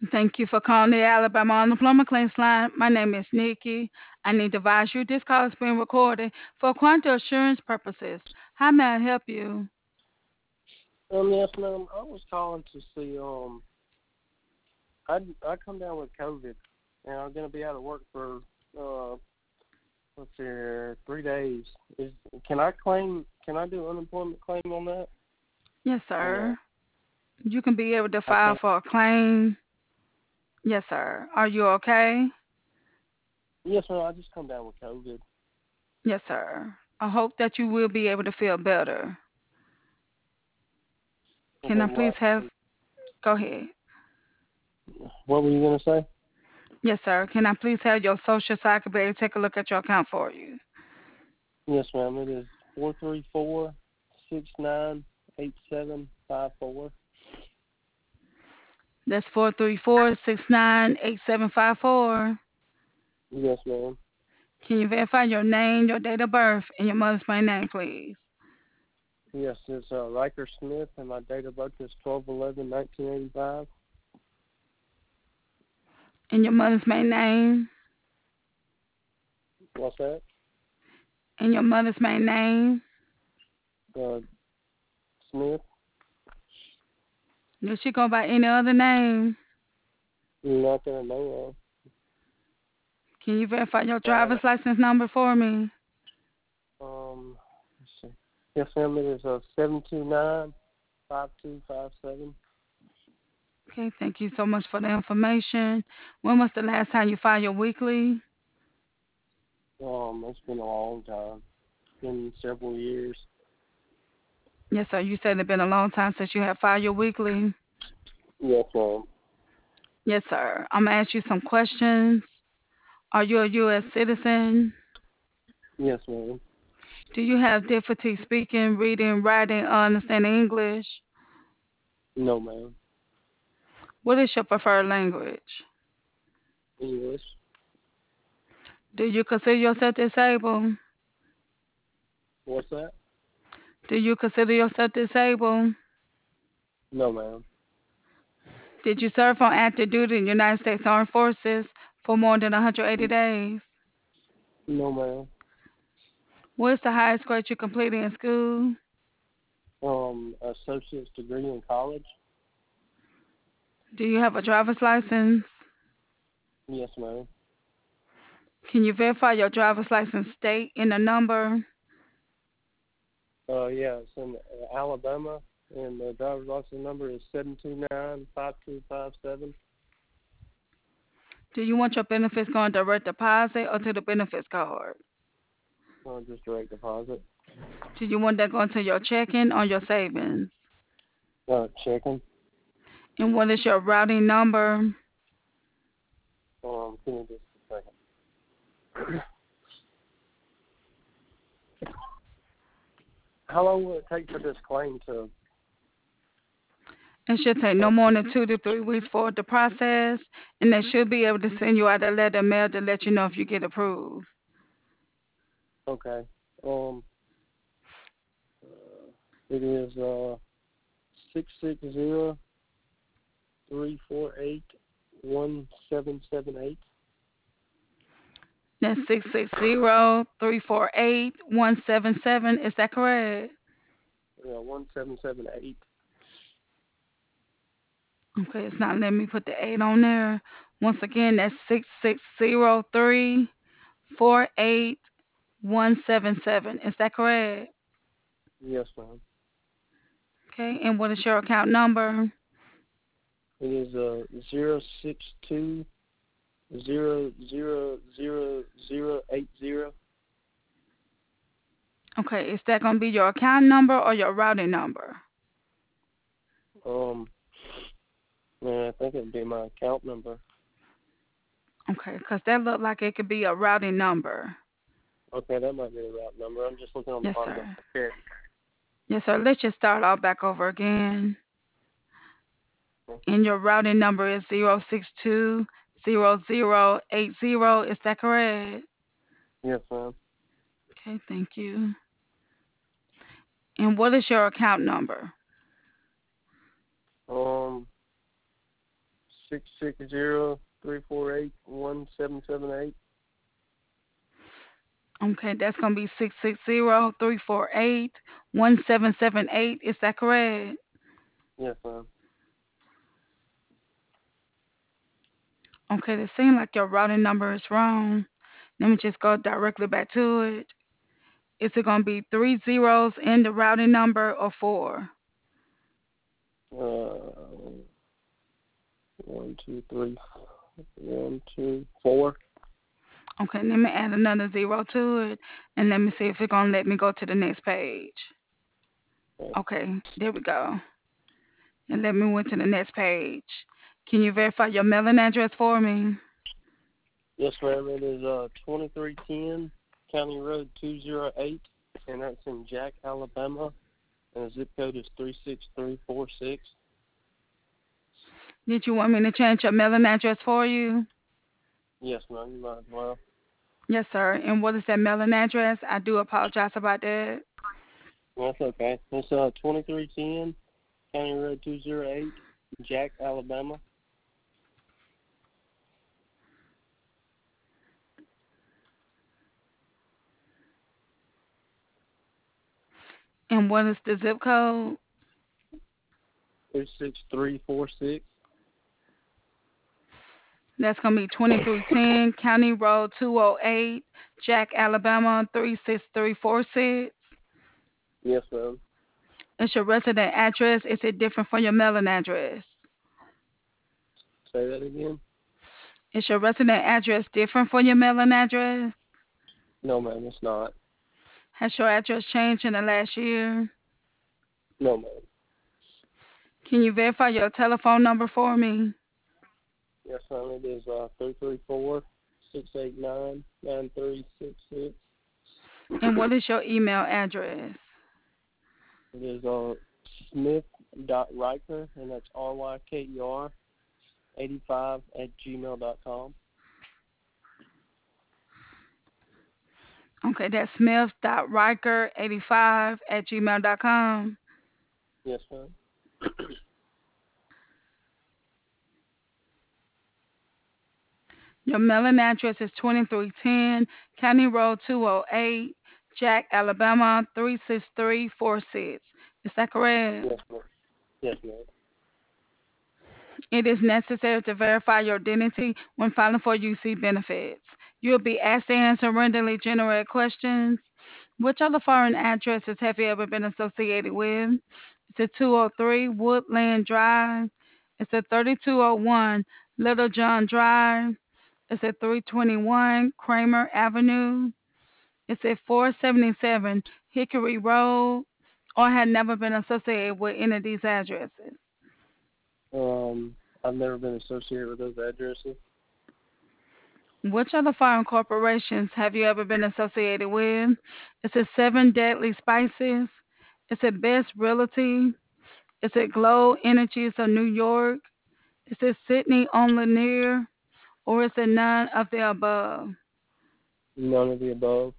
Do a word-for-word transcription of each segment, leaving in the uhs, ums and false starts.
Thank you for calling the Alabama Unemployment Claims Line. My name is Nikki. I need to advise you this call is being recorded for quality assurance purposes. How may I help you? Um, yes, ma'am. I was calling to see. Um, I I come down with COVID, and I'm gonna be out of work for uh, let's see, here, three days. Is can I claim? Can I do unemployment claim on that? Yes, Or no? sir. You can be able to I file can't. for a claim. Yes, sir. Are you okay? Yes, ma'am. I just come down with COVID. Yes, sir. I hope that you will be able to feel better. Can Okay, I what? please have, go ahead. What were you gonna say? Yes, sir. Can I please have your social so I can be able to take a look at your account for you? Yes, ma'am. It is four three four six nine eight seven five four. That's four three four six nine eight seven five four. Yes, ma'am. Can you verify your name, your date of birth, and your mother's maiden name, please? Yes, it's uh, Riker Smith, and my date of birth is twelve eleven nineteen eighty five. And your mother's maiden name, What's that? and your mother's maiden name. Uh, Smith. Does she go by any other name? Not that I know Can you verify your of. driver's license number for me? Uh, um, let's see. Yes, ma'am. It is uh seven two nine five two five seven. Okay, thank you so much for the information. When was the last time you filed your weekly? Um, it's been a long time. It's been several years. Yes, sir. You said it's been a long time since you have filed your weekly. Yes, ma'am. Yes, sir. I'm gonna ask you some questions. Are you a U S citizen? Yes, ma'am. Do you have difficulty speaking, reading, writing, or understanding English? No, ma'am. What is your preferred language? English. Do you consider yourself disabled? What's that? Do you consider yourself disabled? No, ma'am. Did you serve on active duty in the United States Armed Forces for more than one hundred eighty days? No, ma'am. What is the highest grade you completed in school? Um, associate's degree in college. Do you have a driver's license? Yes, ma'am. Can you verify your driver's license date and the number? Uh, yeah, it's in uh, Alabama, and the driver's license number is seven two nine five two five seven. Do you want your benefits going direct deposit or to the benefits card? Uh, just direct deposit. Do you want that going to your checking or your savings? Uh, checking. And what is your routing number? Um, give me just a second. How long will it take for this claim to? It should take no more than two to three weeks for it to process, and they should be able to send you out a letter mail to let you know if you get approved. Okay. Um, it is uh six six zero three four eight one seven seven eight. That's six six zero three four eight one seven seven. Is that correct? Yeah, one seven seven eight. Okay, it's not letting me put the eight on there. Once again, that's six six zero three four eight one seven seven. Is that correct? Yes, ma'am. Okay, and what is your account number? It is uh zero six two zero zero zero zero eight zero. Okay, is that going to be your account number or your routing number? Um, yeah, I think it'd be my account number. Okay, because that looked like it could be a routing number. Okay, that might be the right number. I'm just looking on the Yes, bottom of sir. the check. Yes, sir. Let's just start all back over again. And your routing number is zero six two zero zero eight zero. Is that correct? Yes, ma'am. Okay, thank you. And what is your account number? Um, six six zero three four eight one seven seven eight. Okay, that's gonna be six six zero three four eight one seven seven eight. Is that correct? Yes, ma'am. Okay, it seems like your routing number is wrong. Let me just go directly back to it. Is it gonna be three zeros in the routing number or four? Uh, one, two, three, one, two, four. Okay, let me add another zero to it and let me see if it's gonna let me go to the next page. Okay. Okay, there we go. And let me went to the next page. Can you verify your mailing address for me? Yes, ma'am. It is uh twenty three ten County Road two zero eight, and that's in Jack, Alabama, and the zip code is three six three four six. Did you want me to change your mailing address for you? Yes, ma'am. You might as well. Yes, sir. And what is that mailing address? I do apologize about that. That's okay. It's uh twenty three ten County Road two zero eight, Jack, Alabama. And what is the zip code? Three six three four six. That's going to be twenty-three ten County Road two oh eight, Jack, Alabama three six three four six. Yes, ma'am. Is your resident address, is it different from your mailing address? Say that again. Is your resident address different from your mailing address? No, ma'am. It's not. Has your address changed in the last year? No, ma'am. Can you verify your telephone number for me? Yes, ma'am. It is uh three three four six eight nine nine three six six. And what is your email address? It is uh Smith dot Riker, and that's R Y K E R eighty five at gmail dot com. Okay, that's smith.riker eighty-five at gmail dot com. Yes, ma'am. Your mailing address is twenty-three ten County Road two oh eight, Jack, Alabama three six three four six. Is that correct? Yes, ma'am. Yes, ma'am. It is necessary to verify your identity when filing for U C benefits. You will be asked to answer randomly generated questions. Which other foreign addresses have you ever been associated with? Is it two oh three Woodland Drive? Is it thirty-two oh one Little John Drive? Is it three twenty-one Kramer Avenue? Is it four seventy-seven Hickory Road? Or had never been associated with any of these addresses? Um, I've never been associated with those addresses. Which other foreign corporations have you ever been associated with? Is it Seven Deadly Spices? Is it Best Realty? Is it Glow Energies of New York? Is it Sydney on Lanier? Or is it none of the above? None of the above.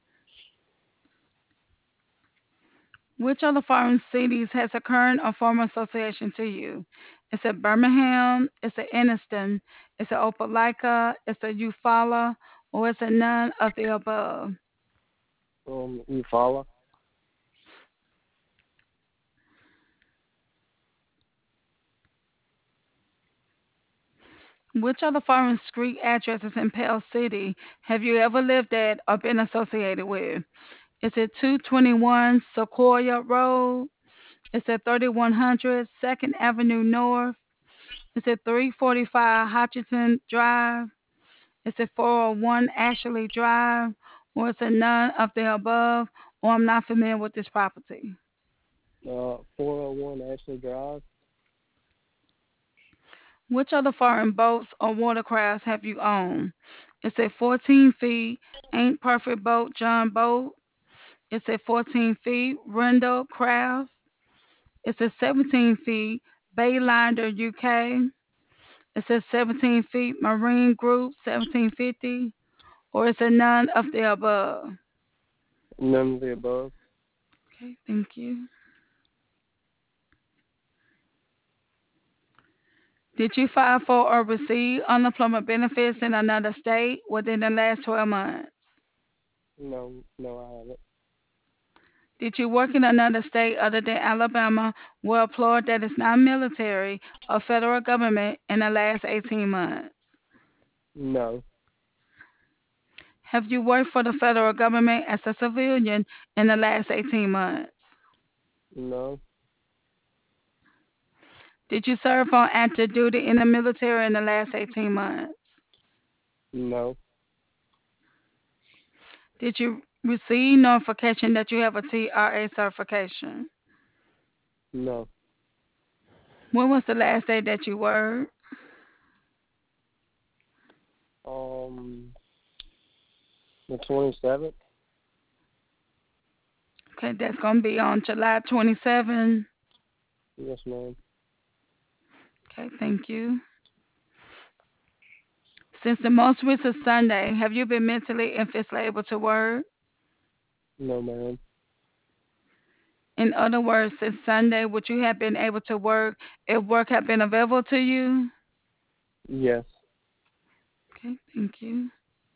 Which other foreign cities has a current or former association to you? Is it Birmingham? Is it Anniston? Is it Opelika? Is it Eufaula? Or is it none of the above? Um, you follow? Which other foreign street addresses in Pell City have you ever lived at or been associated with? Is it two twenty-one Sequoia Road? Is it thirty-one hundred Second Avenue North? Is it three forty-five Hutchinson Drive? Is it four oh one Ashley Drive? Or is it none of the above? Or I'm not familiar with this property. Uh, four oh one Ashley Drive. Which other foreign boats or watercrafts have you owned? Is it fourteen feet Ain't Perfect Boat John Boat? Is it fourteen feet Rendell Craft? Is it seventeen feet Bayliner U K? Is it seventeen feet Marine Group seventeen fifty? Or is it none of the above? None of the above. Okay, thank you. Did you file for or receive unemployment benefits in another state within the last twelve months? No, no, I haven't. Did you work in another state other than Alabama where employed that is not military or federal government in the last eighteen months? No, Have you worked for the federal government as a civilian in the last eighteen months? no, Did you serve on active duty in the military in the last eighteen months? no, Did you receive notification that you have a T R A certification? no. When was the last day that you worked? Um, the twenty-seventh? Okay, that's going to be on July twenty-seventh. Yes, ma'am. Okay, thank you. Since the most recent Sunday, have you been mentally and physically able to work? No, ma'am. In other words, since Sunday, would you have been able to work if work had been available to you? Yes, Okay, thank you.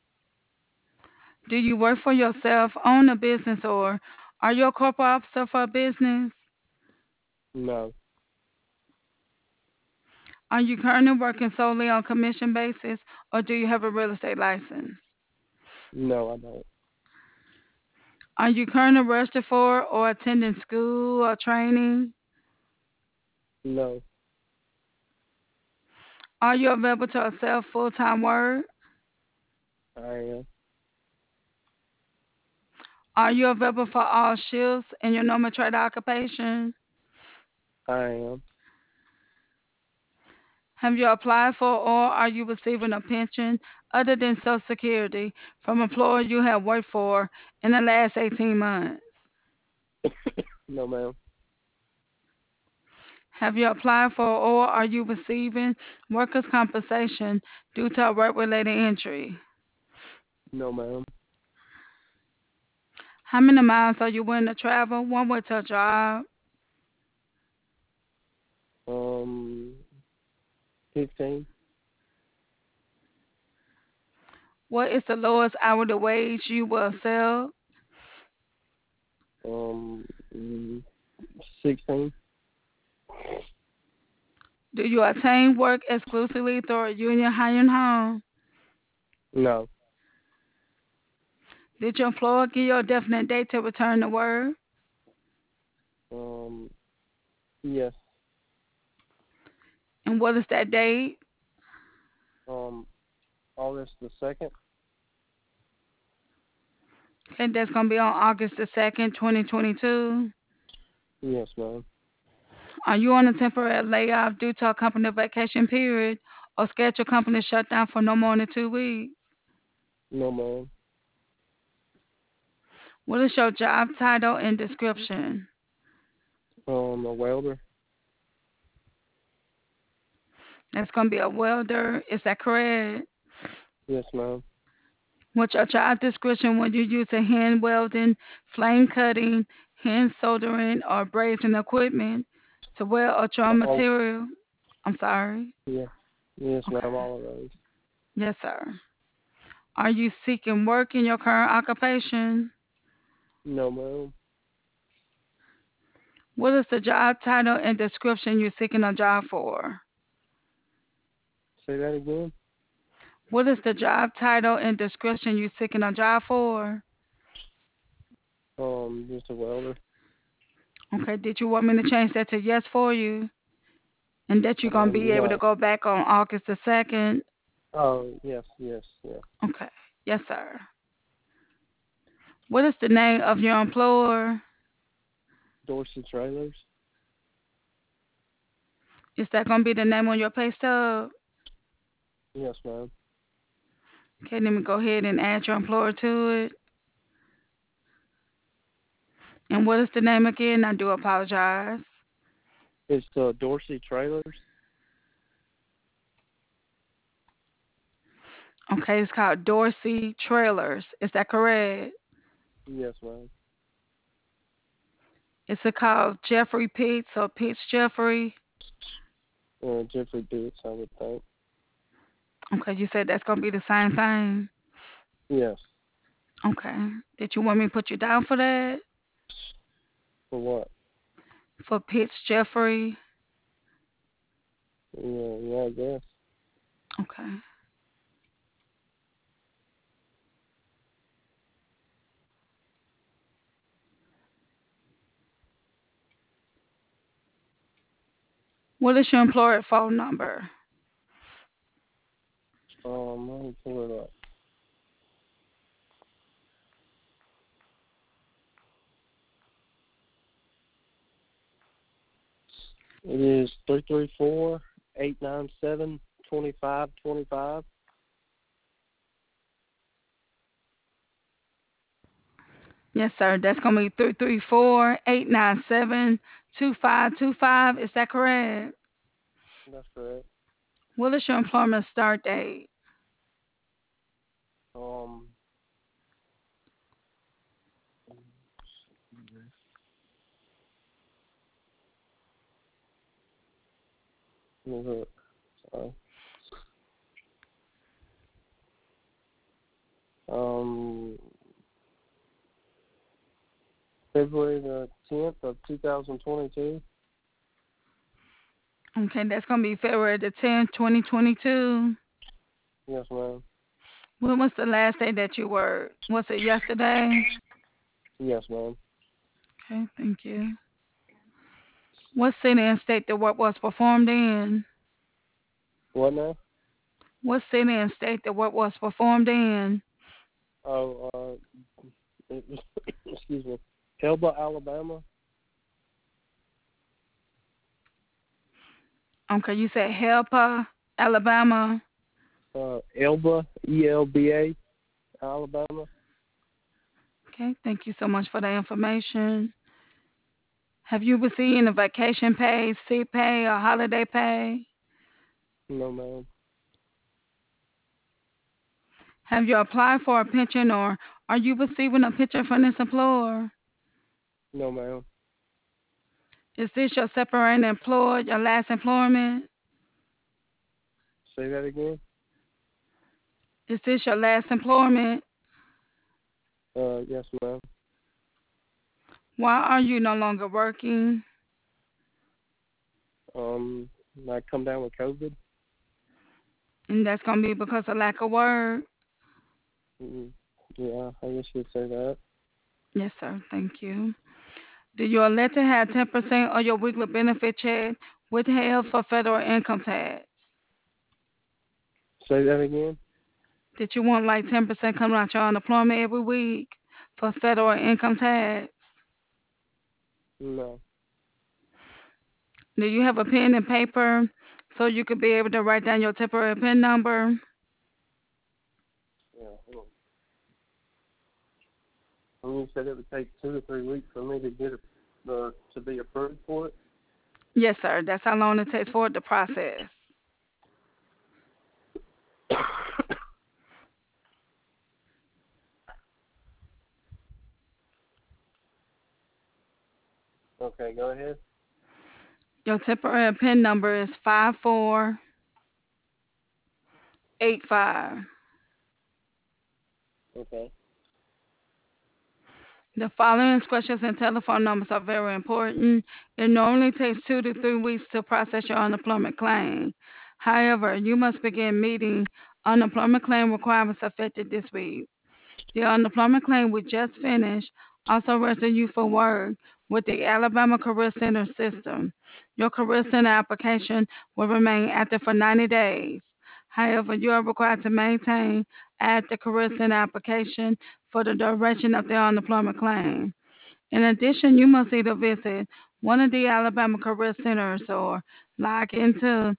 Do you work for yourself, own a business, or are you a corporate officer for a business? no, Are you currently working solely on commission basis, or do you have a real estate license? no, I don't. Are you currently registered for or attending school or training? No, Are you available to accept full-time work? I am. Are you available for all shifts in your normal trade occupation? I am. Have you applied for or are you receiving a pension other than Social Security from employer you have worked for in the last eighteen months? No, ma'am. Have you applied for or are you receiving workers' compensation due to a work-related injury? No, ma'am. How many miles are you willing to travel one way to a job? Um, fifteen. What is the lowest hourly wage you will sell? Um, mm, sixteen. Do you attain work exclusively through a union hiring home? No. Did your employer give you a definite date to return to work? Um, yes. And what is that date? Um, August the second. Okay, that's going to be on August the second, twenty twenty-two. Yes, ma'am. Are you on a temporary layoff due to a company vacation period or scheduled company shutdown for no more than two weeks? No, ma'am. What is your job title and description? Um, a welder. That's going to be a welder. Is that correct? Yes, ma'am. What's your job description when you use a hand welding, flame cutting, hand soldering, or brazing equipment to weld or draw All. material? I'm sorry. Yeah. Yes, ma'am. Okay. All of those. Yes, sir. Are you seeking work in your current occupation? No, ma'am. What is the job title and description you're seeking a job for? Say that again. What is the job title and description you're seeking a job for? Um, just a welder. Okay, did you want me to change that to yes for you? And that you're going to Um, be able to no. go back on August the second? Oh, yes, yes, yes. Okay, yes, sir. What is the name of your employer? Dorsey Trailers. Is that going to be the name on your pay stub? Yes, ma'am. Okay, let me go ahead and add your employer to it. And what is the name again? I do apologize. It's uh, Dorsey Trailers. Okay, it's called Dorsey Trailers. Is that correct? Yes, ma'am. Is it called Jeffrey Pitts or Pitts Jeffrey? Uh, Jeffrey Boots, I would think. Okay, you said that's gonna be the same thing. Yes. Okay. Did you want me to put you down for that? For what? For Pitts Jeffrey? Yeah, yeah, I guess. Okay. What is your employer phone number? Um, let me pull it up. It is three three four eight nine seven twenty five twenty five. Yes, sir. That's gonna be three three four eight nine seven two five two five. Is that correct? That's correct. What is your employment start date? Um, let me look. Sorry. Um, February the tenth of two thousand twenty two. Okay, that's gonna be February the tenth, twenty twenty-two. Yes, ma'am. When was the last day that you worked? Was it yesterday? Yes, ma'am. Okay, thank you. What city and state the work was performed in? What now? What city and state the work was performed in? Oh, uh, excuse me. Elba, Alabama. Okay, you said Helper, Alabama. Uh, Elba, E L B A, Alabama. Okay, thank you so much for the information. Have you received any vacation pay, sick pay, or holiday pay? No, ma'am. Have you applied for a pension or are you receiving a pension from this employer? No, ma'am. Is this your separating employer, your last employment? Say that again. Is this your last employment? Uh, yes, ma'am. Why are you no longer working? Um, I come down with COVID. And that's going to be because of lack of work. Mm, yeah, I guess you'd say that. Yes, sir. Thank you. Do you elect to have ten percent of your weekly benefit check withheld for federal income tax? Say that again. Did you want like ten percent coming out your unemployment every week for federal income tax? No. Do you have a pen and paper so you could be able to write down your temporary PIN number? Yeah. Hold on. And you said it would take two to three weeks for me to get it, uh, to be approved for it. Yes, sir. That's how long it takes for it to process. Okay, go ahead. Your temporary PIN number is five four eight five. Okay. The following instructions and telephone numbers are very important. It normally takes two to three weeks to process your unemployment claim. However, you must begin meeting unemployment claim requirements effective this week. The unemployment claim we just finished also register you for work with the Alabama Career Center system. Your Career Center application will remain active for ninety days. However, you are required to maintain at the Career Center application for the duration of the unemployment claim. In addition, you must either visit one of the Alabama Career Centers or log into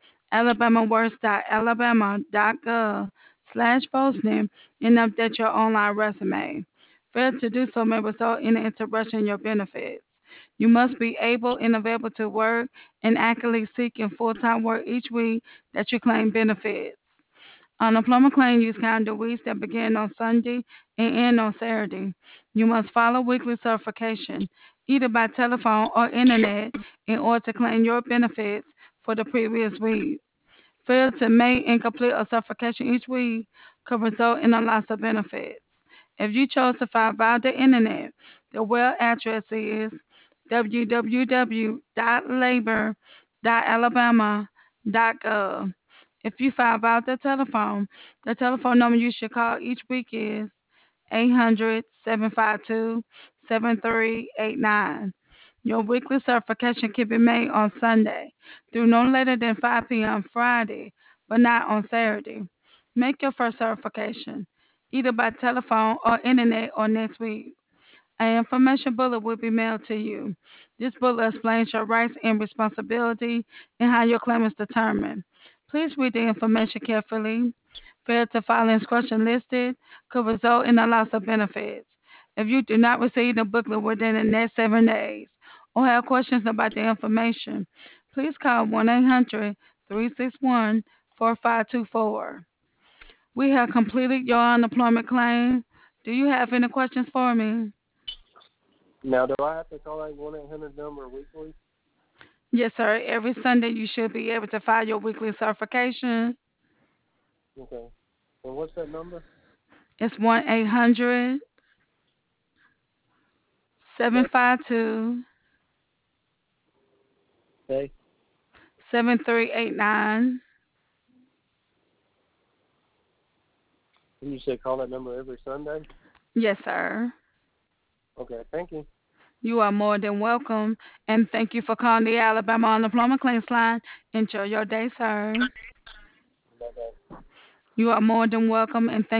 alabamaworks.alabama.gov slash postname and update your online resume. Failure to do so may result in an interruption in your benefits. You must be able and available to work and actively seeking full-time work each week that you claim benefits. Unemployment claim use calendar weeks that begin on Sunday and end on Saturday. You must follow weekly certification, either by telephone or internet, in order to claim your benefits for the previous week. Failure to make incomplete or suffocation each week could result in a loss of benefits. If you chose to file via the internet, the web address is w w w dot labor dot alabama dot gov. If you file via the telephone, the telephone number you should call each week is eight hundred, seven five two, seven three eight nine. Your weekly certification can be made on Sunday through no later than five p m Friday, but not on Saturday. Make your first certification either by telephone or internet or next week. An information booklet will be mailed to you. This booklet explains your rights and responsibility and how your claim is determined. Please read the information carefully. Failure to file instruction listed could result in a loss of benefits. If you do not receive the booklet within the next seven days or have questions about the information, please call one eight hundred, three six one, four five two four. We have completed your unemployment claim. Do you have any questions for me? Now, do I have to call that one eight hundred number weekly? Yes, sir. Every Sunday you should be able to file your weekly certification. Okay. And what's that number? It's one eight hundred, seven Okay. five two, Okay. seven three eight nine. You said call that number every Sunday? Yes, sir. Okay. Thank you. You are more than welcome. And thank you for calling the Alabama Unemployment Claims Line. Enjoy your day, sir. Bye-bye. You are more than welcome. And thank